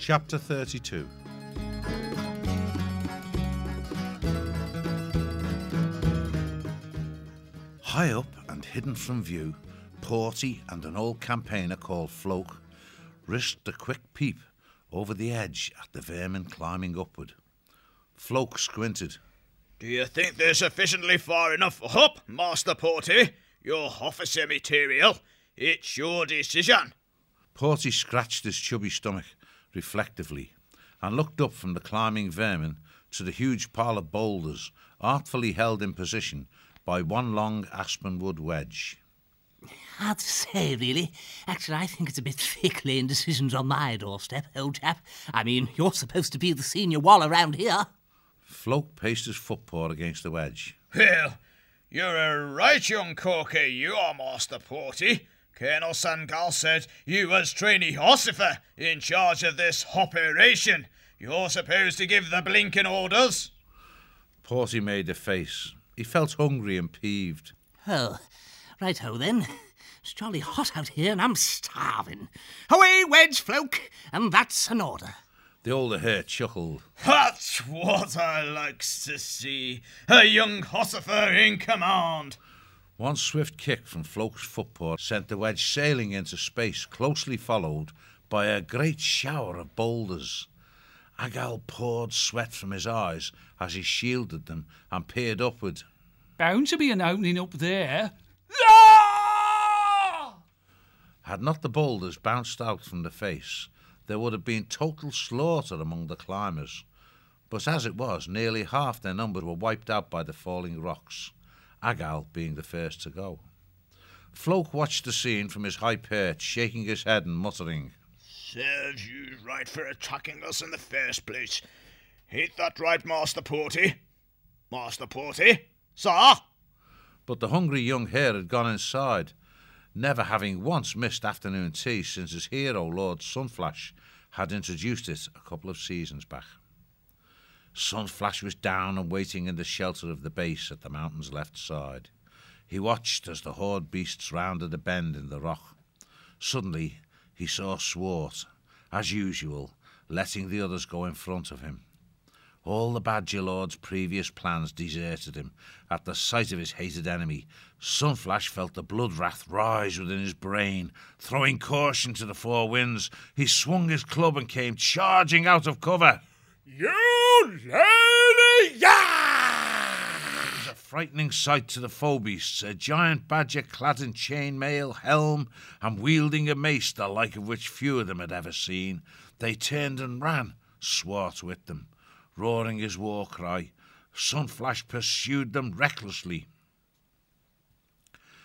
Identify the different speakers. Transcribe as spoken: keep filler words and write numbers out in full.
Speaker 1: Chapter thirty-two. High up and hidden from view, Porty and an old campaigner called Floke risked a quick peep over the edge at the vermin climbing upward. Floke squinted.
Speaker 2: "Do you think they're sufficiently far enough up, Master Porty? Your officer material. It's your decision."
Speaker 1: Porty scratched his chubby stomach reflectively and looked up from the climbing vermin to the huge pile of boulders artfully held in position by one long aspenwood wedge.
Speaker 3: Hard to say, really. Actually, I think it's a bit thick laying decisions on my doorstep, old chap. I mean, you're supposed to be the senior wall around here.
Speaker 1: Floke paced his footpaw against the wedge.
Speaker 2: "Well, you're a right young corker, you are, Master Porty. Colonel Sangal said you was trainee ossifer in charge of this operation. You're supposed to give the blinking orders."
Speaker 1: Porty made a face. He felt hungry and peeved.
Speaker 3: Oh, right-ho then. It's jolly hot out here and I'm starving. Away, wedge, Floke, and that's an order.
Speaker 1: The older hare chuckled.
Speaker 2: "That's what I likes to see. A young ossifer in command."
Speaker 1: One swift kick from Floke's footpaw sent the wedge sailing into space, closely followed by a great shower of boulders. Agal poured sweat from his eyes as he shielded them and peered upward.
Speaker 4: "Bound to be an opening up there."
Speaker 1: Had not the boulders bounced out from the face, there would have been total slaughter among the climbers. But as it was, nearly half their number were wiped out by the falling rocks, Agal being the first to go. Floke watched the scene from his high perch, shaking his head and muttering,
Speaker 2: "Serves you right for attacking us in the first place. Ain't that right, Master Porty? Master Porty? Sir?"
Speaker 1: But the hungry young hare had gone inside, never having once missed afternoon tea since his hero, Lord Sunflash, had introduced it a couple of seasons back. Sunflash was down and waiting in the shelter of the base at the mountain's left side. He watched as the horde beasts rounded a bend in the rock. Suddenly, he saw Swart, as usual, letting the others go in front of him. All the Badger Lord's previous plans deserted him. At the sight of his hated enemy, Sunflash felt the blood wrath rise within his brain. Throwing caution to the four winds, he swung his club and came charging out of cover.
Speaker 2: "You lady, ya!"
Speaker 1: It was a frightening sight to the foe beasts, a giant badger clad in chainmail, helm, and wielding a mace the like of which few of them had ever seen. They turned and ran, Swart with them. Roaring his war cry, Sunflash pursued them recklessly.